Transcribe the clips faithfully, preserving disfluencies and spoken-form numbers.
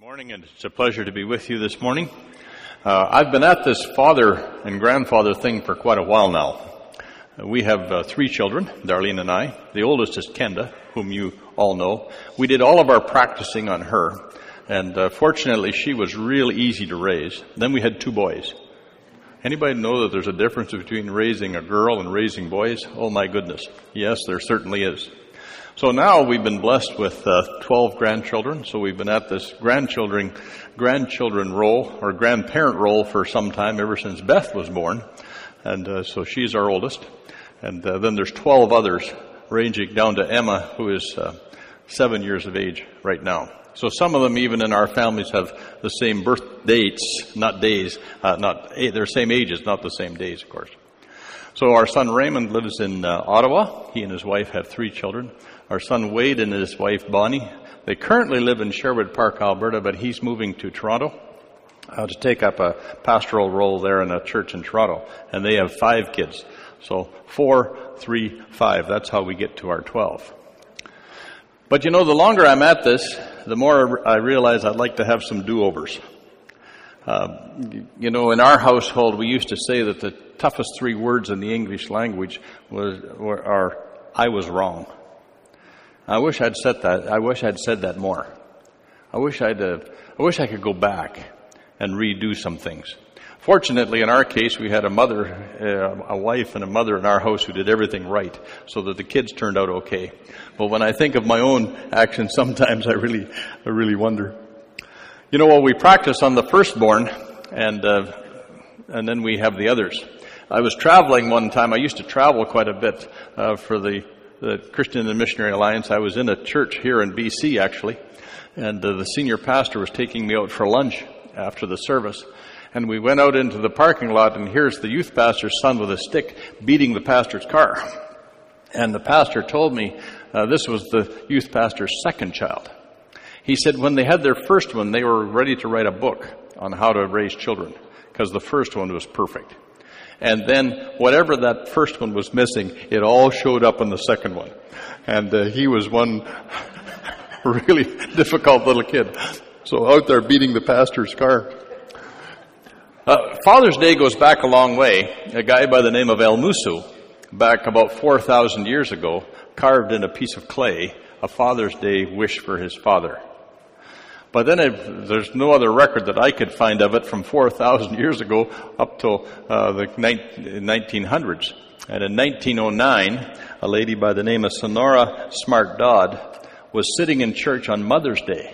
Morning, and it's a pleasure to be with you this morning. Uh, I've been at this father and grandfather thing for quite a while now. Uh, we have uh, three children, Darlene and I. The oldest is Kenda, whom you all know. We did all of our practicing on her, and uh, fortunately she was real easy to raise. Then we had two boys. Anybody know that there's a difference between raising a girl and raising boys? Oh my goodness. Yes, there certainly is. So now we've been blessed with uh, twelve grandchildren. So we've been at this grandchildren grandchildren role or grandparent role for some time, ever since Beth was born. And uh, so she's our oldest. And uh, then there's twelve others, ranging down to Emma, who is uh, seven years of age right now. So some of them, even in our families, have the same birth dates, not days, uh, not they're same ages, not the same days, of course. So our son Raymond lives in uh, Ottawa. He and his wife have three children. Our son Wade and his wife Bonnie, they currently live in Sherwood Park, Alberta, but he's moving to Toronto uh, to take up a pastoral role there in a church in Toronto. And they have five kids. So four, three, five. That's how we get to our twelve. But you know, the longer I'm at this, the more I realize I'd like to have some do-overs. Uh, you know, in our household, we used to say that the toughest three words in the English language was were, are, I was wrong. I wish I'd said that. I wish I'd said that more. I wish I'd. Uh, I wish I could go back and redo some things. Fortunately, in our case, we had a mother, uh, a wife, and a mother in our house who did everything right, so that the kids turned out okay. But when I think of my own actions, sometimes I really, I really wonder. You know, well, we practice on the firstborn, and uh, and then we have the others. I was traveling one time. I used to travel quite a bit uh, for the. the Christian and Missionary Alliance. I was in a church here in B C, actually, and uh, the senior pastor was taking me out for lunch after the service. And we went out into the parking lot, and here's the youth pastor's son with a stick beating the pastor's car. And the pastor told me uh, this was the youth pastor's second child. He said when they had their first one, they were ready to write a book on how to raise children, because the first one was perfect. And then whatever that first one was missing, it all showed up in the second one. And uh, he was one really difficult little kid. So out there beating the pastor's car. Uh, Father's Day goes back a long way. A guy by the name of El Musu, back about four thousand years ago, carved in a piece of clay a Father's Day wish for his father. But then it, there's no other record that I could find of it from four thousand years ago up till uh, the nineteen hundreds. And in nineteen oh nine, a lady by the name of Sonora Smart Dodd was sitting in church on Mother's Day.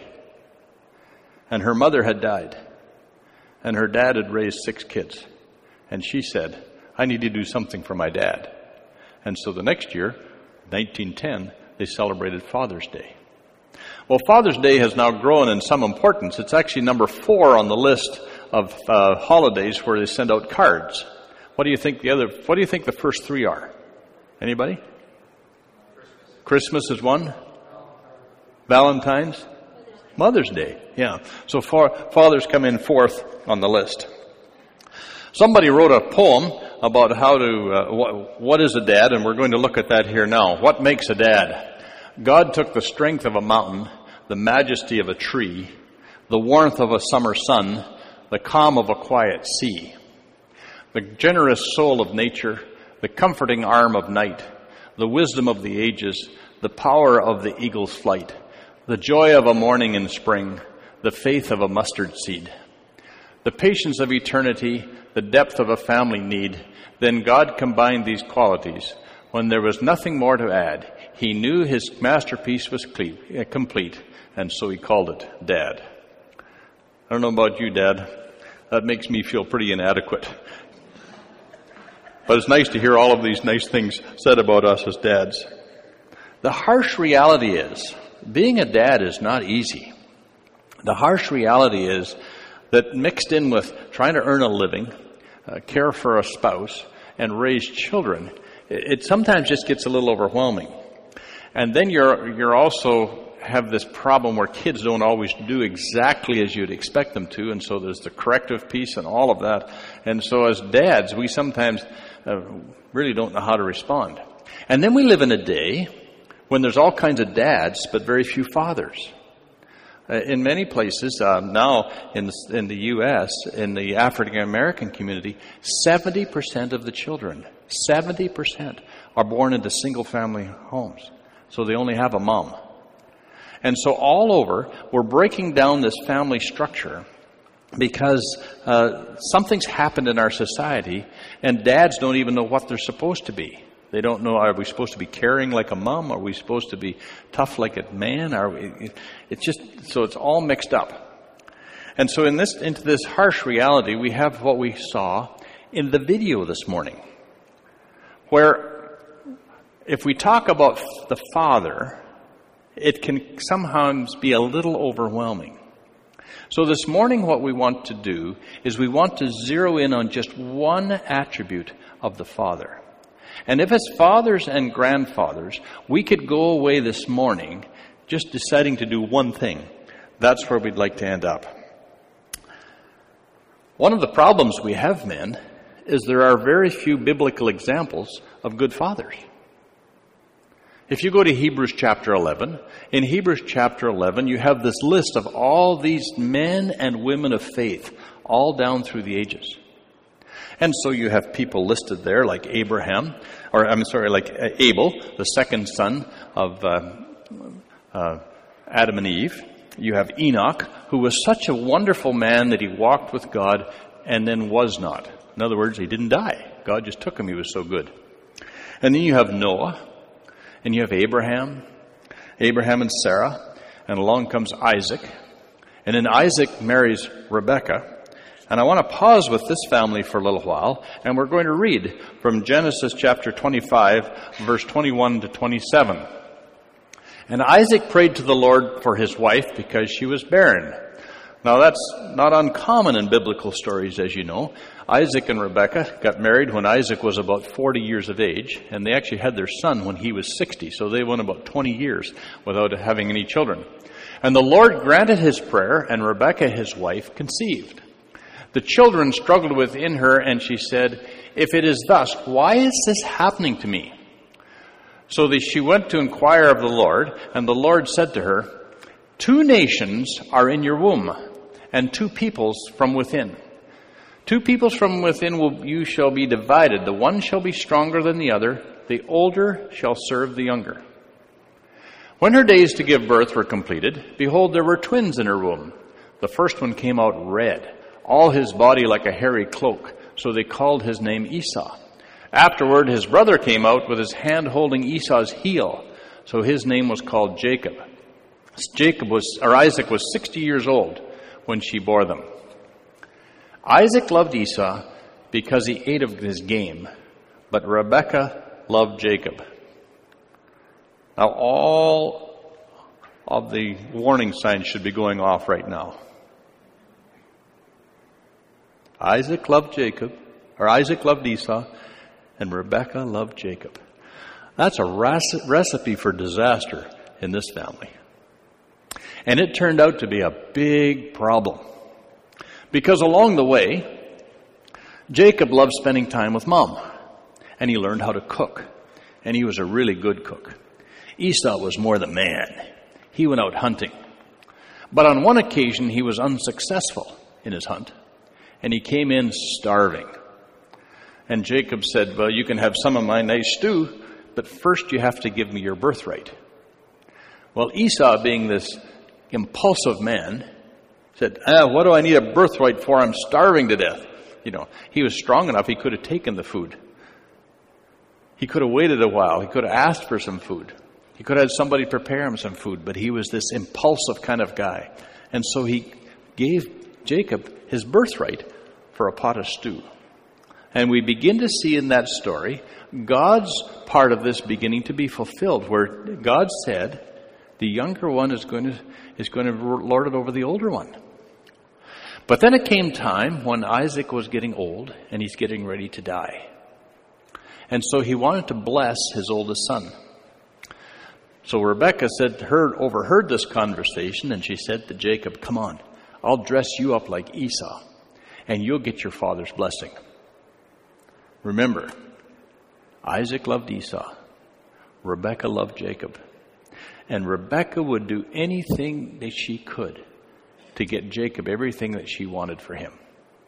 And her mother had died. And her dad had raised six kids. And she said, I need to do something for my dad. And so the next year, nineteen ten, they celebrated Father's Day. Well, Father's Day has now grown in some importance. It's actually number four on the list of uh, holidays where they send out cards. What do you think the other? What do you think the first three are? Anybody? Christmas, Christmas is one. Valentine's, Mother's Day. Yeah. So far, fathers come in fourth on the list. Somebody wrote a poem about how to uh, what, what is a dad, and we're going to look at that here now. What makes a dad? God took the strength of a mountain, the majesty of a tree, the warmth of a summer sun, the calm of a quiet sea, the generous soul of nature, the comforting arm of night, the wisdom of the ages, the power of the eagle's flight, the joy of a morning in spring, the faith of a mustard seed, the patience of eternity, the depth of a family need. Then God combined these qualities when there was nothing more to add. He knew his masterpiece was complete, and so he called it Dad. I don't know about you, Dad. That makes me feel pretty inadequate. But it's nice to hear all of these nice things said about us as dads. The harsh reality is, being a dad is not easy. The harsh reality is that mixed in with trying to earn a living, uh, care for a spouse, and raise children, it, it sometimes just gets a little overwhelming. And then you're you're also have this problem where kids don't always do exactly as you'd expect them to, and so there's the corrective piece and all of that. And so as dads, we sometimes uh, really don't know how to respond. And then we live in a day when there's all kinds of dads, but very few fathers. Uh, in many places, uh, now in the, in the U S, in the African American community, seventy percent of the children, seventy percent are born into single family homes. So they only have a mom. And so all over, we're breaking down this family structure because uh, something's happened in our society, and dads don't even know what they're supposed to be. They don't know, are we supposed to be caring like a mom? Are we supposed to be tough like a man? Are we, it's just, so it's all mixed up. And so in this, into this harsh reality, we have what we saw in the video this morning, where if we talk about the father, it can sometimes be a little overwhelming. So this morning what we want to do is we want to zero in on just one attribute of the father. And if it's fathers and grandfathers, we could go away this morning just deciding to do one thing. That's where we'd like to end up. One of the problems we have, men, is there are very few biblical examples of good fathers. If you go to Hebrews chapter eleven, in Hebrews chapter eleven, you have this list of all these men and women of faith, all down through the ages. And so you have people listed there like Abraham, or I'm sorry, like Abel, the second son of uh, uh, Adam and Eve. You have Enoch, who was such a wonderful man that he walked with God and then was not. In other words, he didn't die. God just took him. He was so good. And then you have Noah, and you have Abraham, Abraham and Sarah, and along comes Isaac. And then Isaac marries Rebekah. And I want to pause with this family for a little while, and we're going to read from Genesis chapter twenty-five, verse twenty-one to twenty-seven. And Isaac prayed to the Lord for his wife because she was barren. Now that's not uncommon in biblical stories, as you know. Isaac and Rebekah got married when Isaac was about forty years of age, and they actually had their son when he was sixty, so they went about twenty years without having any children. And the Lord granted his prayer, and Rebekah, his wife, conceived. The children struggled within her, and she said, "If it is thus, why is this happening to me?" So the, she went to inquire of the Lord, and the Lord said to her, "Two nations are in your womb, and two peoples from within. Two peoples from within will you shall be divided. The one shall be stronger than the other. The older shall serve the younger." When her days to give birth were completed, behold, there were twins in her womb. The first one came out red, all his body like a hairy cloak, so they called his name Esau. Afterward, his brother came out with his hand holding Esau's heel, so his name was called Jacob. Jacob was, or Isaac was sixty years old when she bore them. Isaac loved Esau because he ate of his game, but Rebekah loved Jacob. Now all of the warning signs should be going off right now. Isaac loved Jacob, or Isaac loved Esau, and Rebekah loved Jacob. That's a recipe for disaster in this family. And it turned out to be a big problem. Because along the way, Jacob loved spending time with Mom. And he learned how to cook. And he was a really good cook. Esau was more the man. He went out hunting. But on one occasion, he was unsuccessful in his hunt. And he came in starving. And Jacob said, "Well, you can have some of my nice stew, but first you have to give me your birthright." Well, Esau, being this impulsive man, said, ah, what do I need a birthright for? I'm starving to death. You know, he was strong enough, he could have taken the food. He could have waited a while. He could have asked for some food. He could have had somebody prepare him some food, but he was this impulsive kind of guy. And so he gave Jacob his birthright for a pot of stew. And we begin to see in that story God's part of this beginning to be fulfilled, where God said the younger one is going to is going to lord it over the older one. But then it came time when Isaac was getting old and he's getting ready to die. And so he wanted to bless his oldest son. So Rebekah said, heard, overheard this conversation, and she said to Jacob, "Come on, I'll dress you up like Esau, and you'll get your father's blessing." Remember, Isaac loved Esau. Rebekah loved Jacob. And Rebekah would do anything that she could to get Jacob everything that she wanted for him.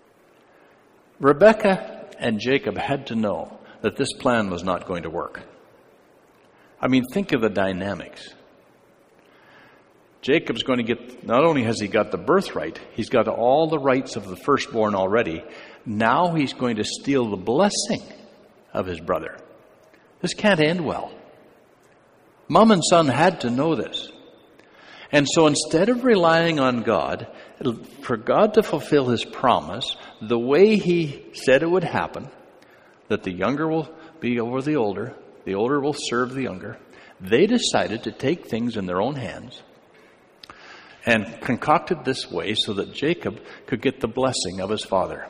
Rebekah and Jacob had to know that this plan was not going to work. I mean, think of the dynamics. Jacob's going to get, not only has he got the birthright, he's got all the rights of the firstborn already. Now he's going to steal the blessing of his brother. This can't end well. Mom and son had to know this. And so instead of relying on God, for God to fulfill his promise, the way he said it would happen, that the younger will be over the older, the older will serve the younger, they decided to take things in their own hands and concocted this way so that Jacob could get the blessing of his father.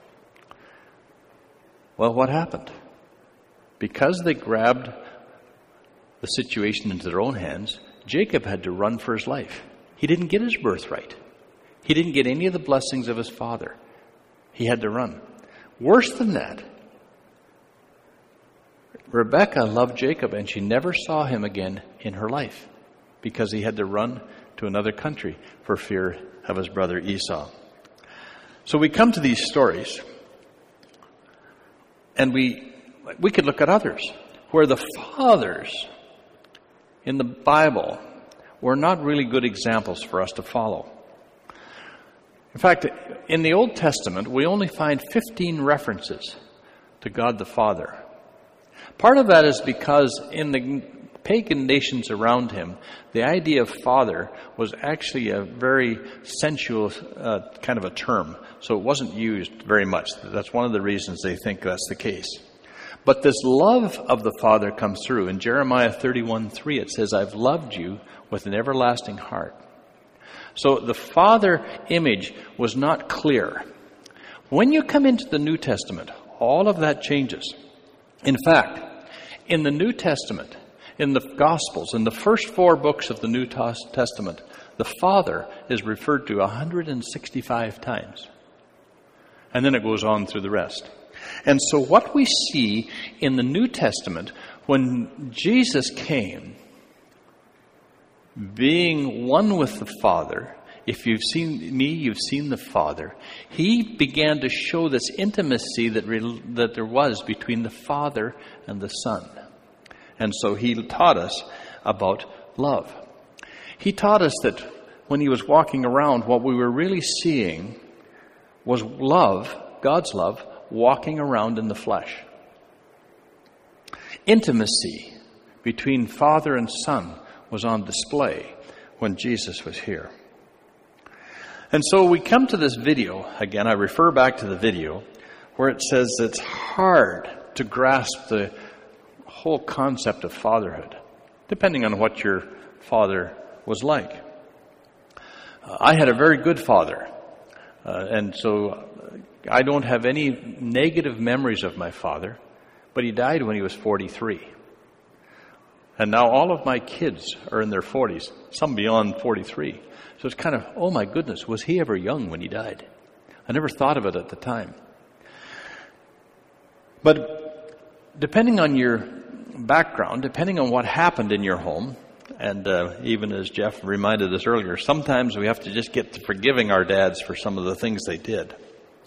Well, what happened? Because they grabbed the situation into their own hands, Jacob had to run for his life. He didn't get his birthright. He didn't get any of the blessings of his father. He had to run. Worse than that, Rebekah loved Jacob and she never saw him again in her life because he had to run to another country for fear of his brother Esau. So we come to these stories and we we could look at others where the fathers in the Bible were not really good examples for us to follow. In fact, in the Old Testament, we only find fifteen references to God the Father. Part of that is because in the pagan nations around him, the idea of father was actually a very sensual uh, kind of a term. So it wasn't used very much. That's one of the reasons they think that's the case. But this love of the Father comes through. In Jeremiah thirty-one three, it says, I've loved you with an everlasting heart. So the Father image was not clear. When you come into the New Testament, all of that changes. In fact, in the New Testament, in the Gospels, in the first four books of the New Testament, the Father is referred to one hundred sixty-five times. And then it goes on through the rest. And so what we see in the New Testament, when Jesus came, being one with the Father, if you've seen me, you've seen the Father, he began to show this intimacy that, re- that there was between the Father and the Son. And so he taught us about love. He taught us that when he was walking around, what we were really seeing was love, God's love, walking around in the flesh. Intimacy between Father and Son was on display when Jesus was here. And so we come to this video, again, I refer back to the video, where it says it's hard to grasp the whole concept of fatherhood, depending on what your father was like. Uh, I had a very good father, uh, and so I don't have any negative memories of my father, but he died when he was forty-three. And now all of my kids are in their forties, some beyond forty-three. So it's kind of, oh my goodness, was he ever young when he died? I never thought of it at the time. But depending on your background, depending on what happened in your home, and uh, even as Jeff reminded us earlier, sometimes we have to just get to forgiving our dads for some of the things they did.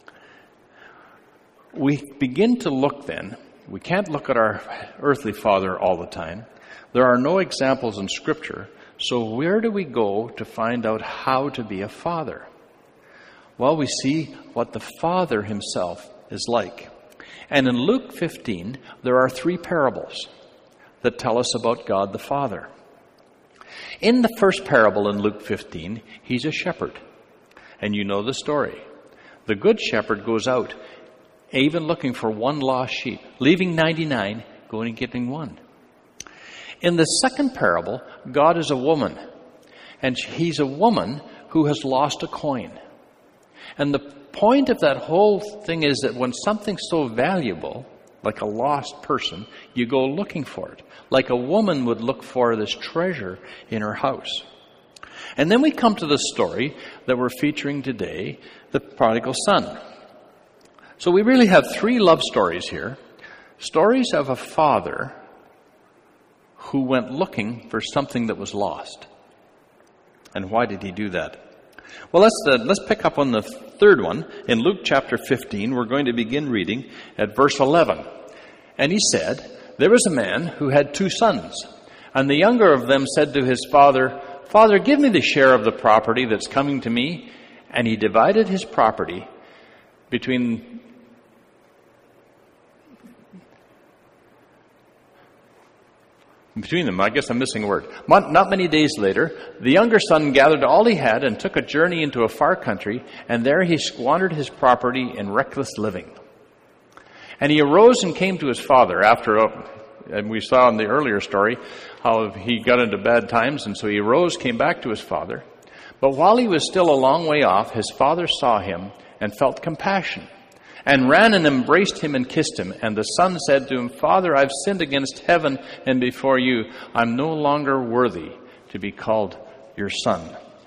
We begin to look then, we can't look at our earthly father all the time. There are no examples in Scripture, so where do we go to find out how to be a father? Well, we see what the Father himself is like. And in Luke fifteen, there are three parables that tell us about God the Father. In the first parable in Luke fifteen, he's a shepherd. And you know the story. The good shepherd goes out, even looking for one lost sheep, leaving ninety-nine, going and getting one. In the second parable, God is a woman, and he's a woman who has lost a coin. And the point of that whole thing is that when something's so valuable, like a lost person, you go looking for it, like a woman would look for this treasure in her house. And then we come to the story that we're featuring today, the prodigal son. So we really have three love stories here, stories of a father who went looking for something that was lost. And why did he do that? Well, let's uh, let's pick up on the third one. In Luke chapter fifteen, we're going to begin reading at verse eleven. And he said, there was a man who had two sons, and the younger of them said to his father, Father, give me the share of the property that's coming to me. And he divided his property between Between them, I guess I'm missing a word. Not many days later, the younger son gathered all he had and took a journey into a far country, and there he squandered his property in reckless living. And he arose and came to his father after, a, and we saw in the earlier story how he got into bad times, and so he arose, came back to his father. But while he was still a long way off, his father saw him and felt compassion, and ran and embraced him and kissed him. And the son said to him, Father, I've sinned against heaven and before you. I'm no longer worthy to be called your son.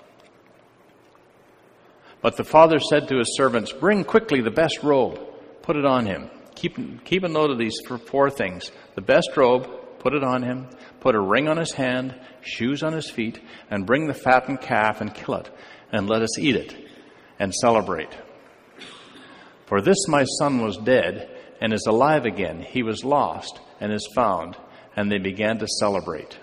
But the father said to his servants, bring quickly the best robe, put it on him. Keep, keep a note of these four things. The best robe, put it on him. Put a ring on his hand, shoes on his feet, and bring the fattened calf and kill it, and let us eat it and celebrate. For this my son was dead and is alive again. He was lost and is found. And they began to celebrate.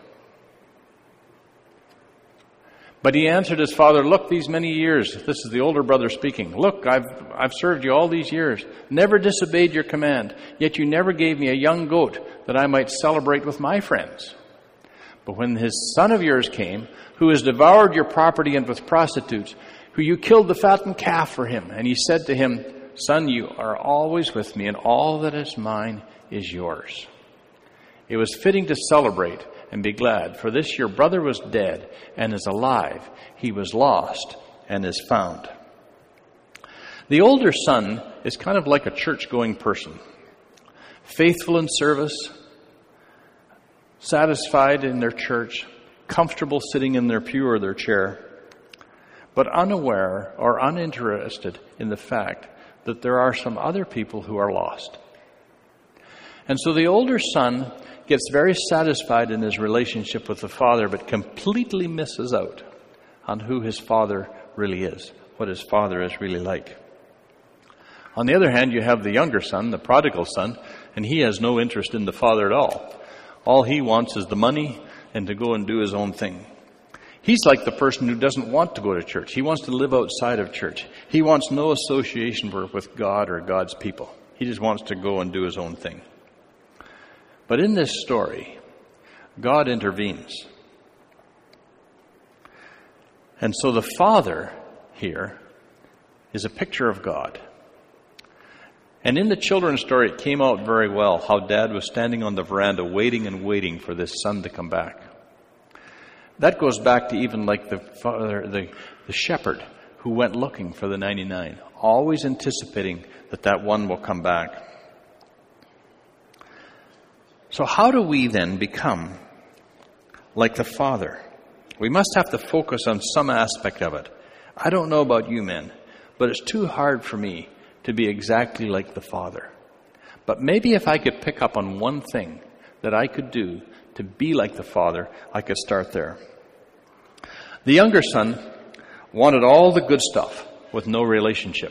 But he answered his father, look, these many years, this is the older brother speaking, look, I've, I've served you all these years, never disobeyed your command, yet you never gave me a young goat that I might celebrate with my friends. But when his son of yours came, who has devoured your property and with prostitutes, who you killed the fattened calf for him, and he said to him, Son, you are always with me, and all that is mine is yours. It was fitting to celebrate and be glad, for this your brother was dead and is alive. He was lost and is found. The older son is kind of like a church-going person, faithful in service, satisfied in their church, comfortable sitting in their pew or their chair, but unaware or uninterested in the fact that there are some other people who are lost. And so the older son gets very satisfied in his relationship with the father, but completely misses out on who his father really is, what his father is really like. On the other hand, you have the younger son, the prodigal son, and he has no interest in the father at all. All he wants is the money and to go and do his own thing. He's like the person who doesn't want to go to church. He wants to live outside of church. He wants no association with God or God's people. He just wants to go and do his own thing. But in this story, God intervenes. And so the father here is a picture of God. And in the children's story, it came out very well how Dad was standing on the veranda waiting and waiting for this son to come back. That goes back to even like the father, the, the shepherd who went looking for the ninety-nine, always anticipating that that one will come back. So how do we then become like the Father? We must have to focus on some aspect of it. I don't know about you men, but it's too hard for me to be exactly like the Father. But maybe if I could pick up on one thing that I could do to be like the Father, I could start there. The younger son wanted all the good stuff with no relationship.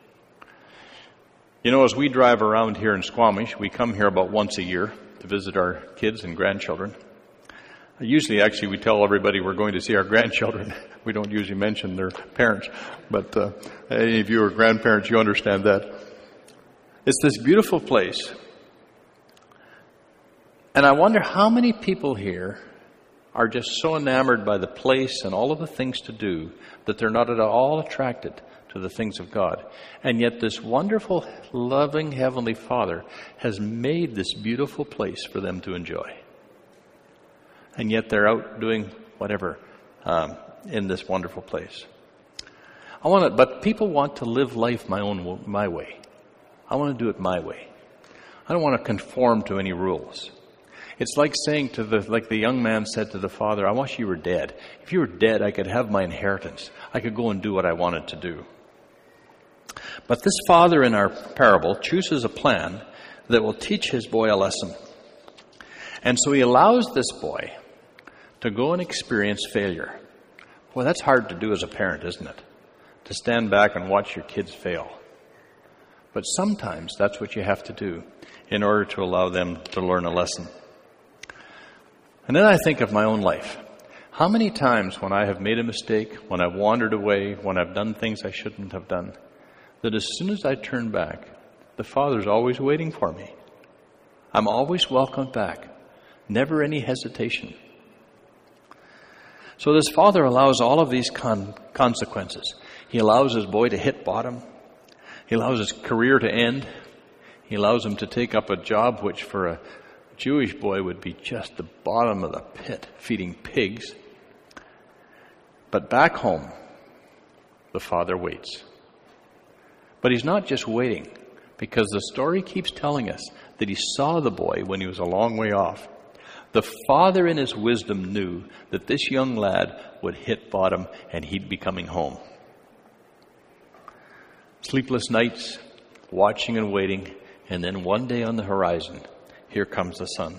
You know, as we drive around here in Squamish, we come here about once a year to visit our kids and grandchildren. Usually, actually, we tell everybody we're going to see our grandchildren. We don't usually mention their parents. But uh, any of you are grandparents, you understand that. It's this beautiful place. And I wonder how many people here are just so enamored by the place and all of the things to do that they're not at all attracted to the things of God. And yet this wonderful, loving Heavenly Father has made this beautiful place for them to enjoy. And yet they're out doing whatever um, in this wonderful place. I want to, but people want to live life my own, my way. I want to do it my way. I don't want to conform to any rules. It's like saying to the, like the young man said to the father, I wish you were dead. If you were dead, I could have my inheritance. I could go and do what I wanted to do. But this father in our parable chooses a plan that will teach his boy a lesson. And so he allows this boy to go and experience failure. Well, that's hard to do as a parent, isn't it? To stand back and watch your kids fail. But sometimes that's what you have to do in order to allow them to learn a lesson. And then I think of my own life. How many times when I have made a mistake, when I've wandered away, when I've done things I shouldn't have done, that as soon as I turn back, the Father's always waiting for me. I'm always welcomed back. Never any hesitation. So this father allows all of these con- consequences. He allows his boy to hit bottom. He allows his career to end. He allows him to take up a job which for a Jewish boy would be just the bottom of the pit, feeding pigs. But back home, the father waits. But he's not just waiting, because the story keeps telling us that he saw the boy when he was a long way off. The father in his wisdom knew that this young lad would hit bottom and he'd be coming home. Sleepless nights, watching and waiting, and then one day on the horizon, here comes the sun.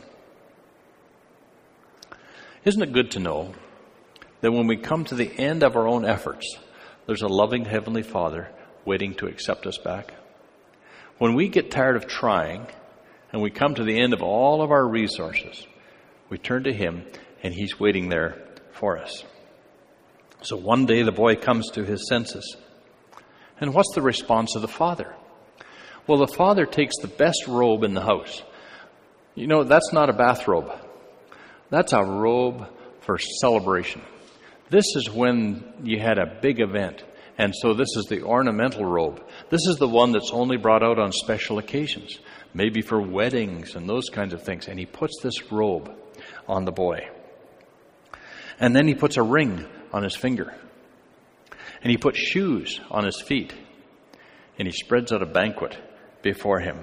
Isn't it good to know that when we come to the end of our own efforts, there's a loving Heavenly Father waiting to accept us back? When we get tired of trying and we come to the end of all of our resources, we turn to Him and He's waiting there for us. So one day the boy comes to his senses. And what's the response of the father? Well, the father takes the best robe in the house. You know, that's not a bathrobe. That's a robe for celebration. This is when you had a big event. And so this is the ornamental robe. This is the one that's only brought out on special occasions, maybe for weddings and those kinds of things. And he puts this robe on the boy. And then he puts a ring on his finger. And he puts shoes on his feet. And he spreads out a banquet before him.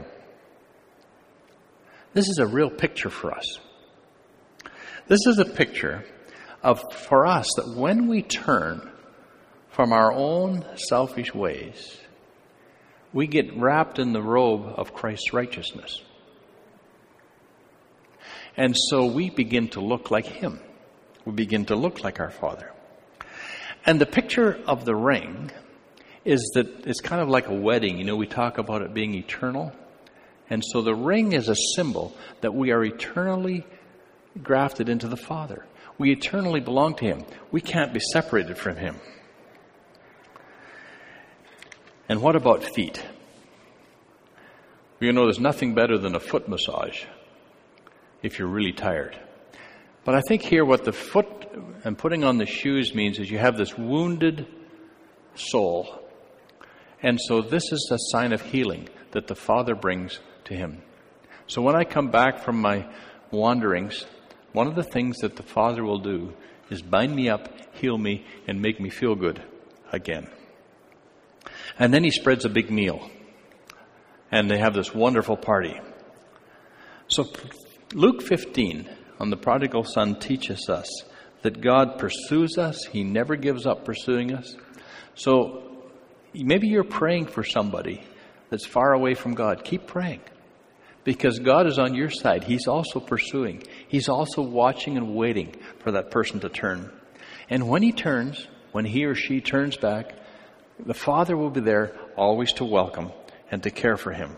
This is a real picture for us. This is a picture of, for us, that when we turn from our own selfish ways, we get wrapped in the robe of Christ's righteousness. And so we begin to look like Him. We begin to look like our Father. And the picture of the ring is that it's kind of like a wedding. You know, we talk about it being eternal. And so the ring is a symbol that we are eternally grafted into the Father. We eternally belong to Him. We can't be separated from Him. And what about feet? You know, there's nothing better than a foot massage if you're really tired. But I think here what the foot and putting on the shoes means is you have this wounded soul. And so this is a sign of healing that the Father brings to Him. So when I come back from my wanderings, one of the things that the Father will do is bind me up, heal me, and make me feel good again. And then He spreads a big meal. And they have this wonderful party. So Luke fifteen on the prodigal son teaches us that God pursues us. He never gives up pursuing us. So maybe you're praying for somebody that's far away from God. Keep praying. Because God is on your side. He's also pursuing. He's also watching and waiting for that person to turn. And when he turns, when he or she turns back, the Father will be there always to welcome and to care for him.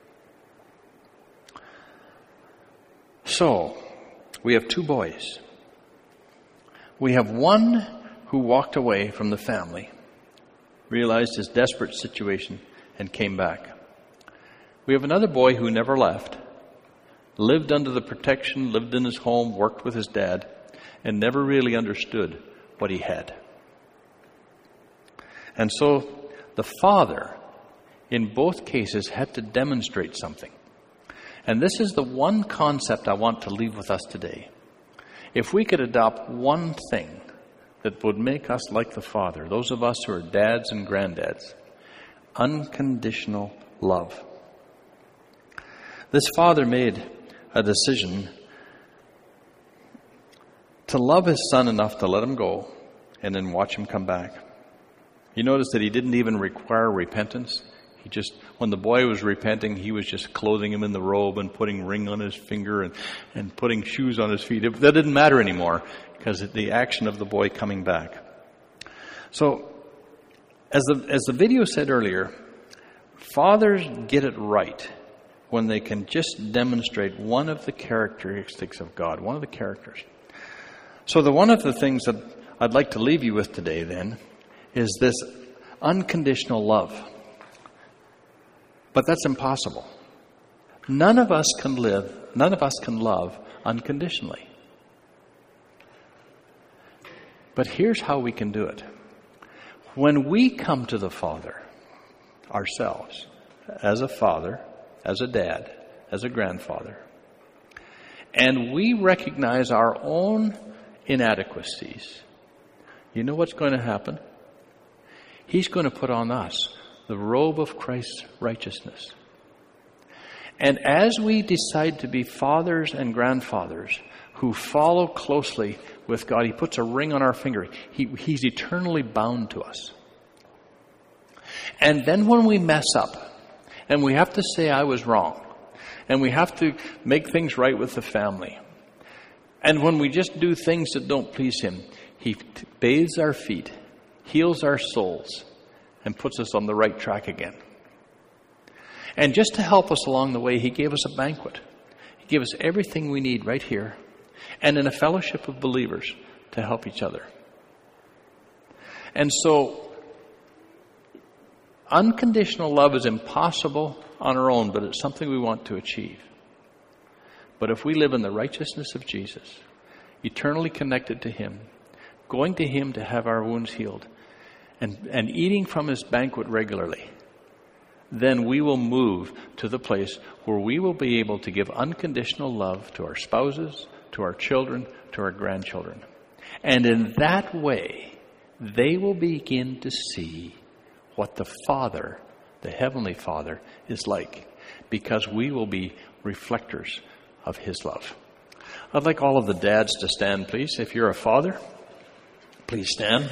So, we have two boys. We have one who walked away from the family, realized his desperate situation, and came back. We have another boy who never left, lived under the protection, lived in his home, worked with his dad, and never really understood what he had. And so the father, in both cases, had to demonstrate something. And this is the one concept I want to leave with us today. If we could adopt one thing that would make us like the Father, those of us who are dads and granddads, unconditional love. This father made a decision to love his son enough to let him go and then watch him come back. You notice that he didn't even require repentance. He just, when the boy was repenting, he was just clothing him in the robe and putting ring on his finger and, and putting shoes on his feet. It, that didn't matter anymore because of the action of the boy coming back. So, as the, as the video said earlier, fathers get it right when they can just demonstrate one of the characteristics of God, one of the characters. So the one of the things that I'd like to leave you with today then is this unconditional love. But that's impossible. None of us can live, none of us can love unconditionally. But here's how we can do it. When we come to the Father ourselves, as a father, as a dad, as a grandfather, and we recognize our own inadequacies, you know what's going to happen? He's going to put on us the robe of Christ's righteousness. And as we decide to be fathers and grandfathers who follow closely with God, He puts a ring on our finger. He, he's eternally bound to us. And then when we mess up, and we have to say, I was wrong, and we have to make things right with the family, and when we just do things that don't please Him, He bathes our feet, heals our souls, and puts us on the right track again. And just to help us along the way, He gave us a banquet. He gave us everything we need right here, and in a fellowship of believers to help each other. And so, unconditional love is impossible on our own, but it's something we want to achieve. But if we live in the righteousness of Jesus, eternally connected to Him, going to Him to have our wounds healed, and, and eating from His banquet regularly, then we will move to the place where we will be able to give unconditional love to our spouses, to our children, to our grandchildren. And in that way, they will begin to see what the Father, the Heavenly Father, is like, because we will be reflectors of His love. I'd like all of the dads to stand, please. If you're a father, please stand.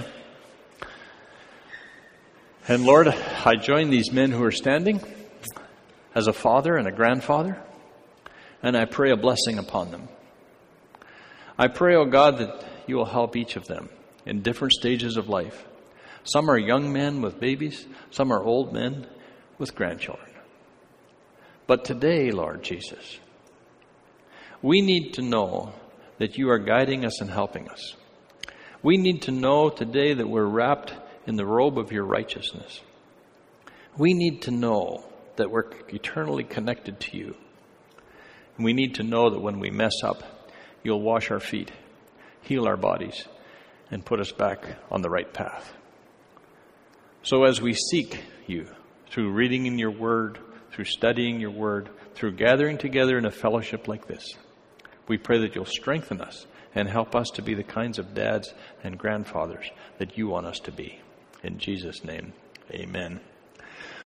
And Lord, I join these men who are standing as a father and a grandfather, and I pray a blessing upon them. I pray, oh God, that you will help each of them in different stages of life. Some are young men with babies, some are old men with grandchildren. But today, Lord Jesus, we need to know that you are guiding us and helping us. We need to know today that we're wrapped in the robe of your righteousness. We need to know that we're eternally connected to you. And we need to know that when we mess up, you'll wash our feet, heal our bodies, and put us back on the right path. So as we seek you through reading in your word, through studying your word, through gathering together in a fellowship like this, we pray that you'll strengthen us and help us to be the kinds of dads and grandfathers that you want us to be. In Jesus' name, amen.